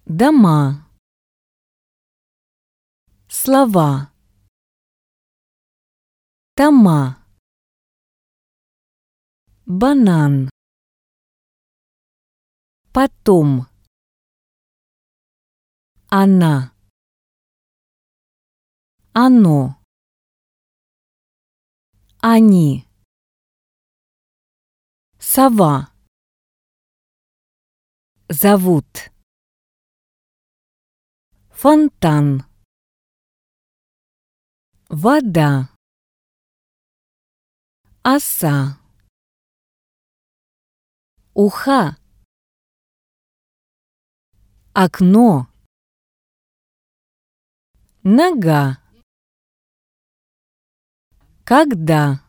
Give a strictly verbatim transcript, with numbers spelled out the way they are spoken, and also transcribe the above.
дома, слова, тома, банан, потом, она, оно, они, сова, зовут, фонтан, вода, оса, уха, окно, нога, когда,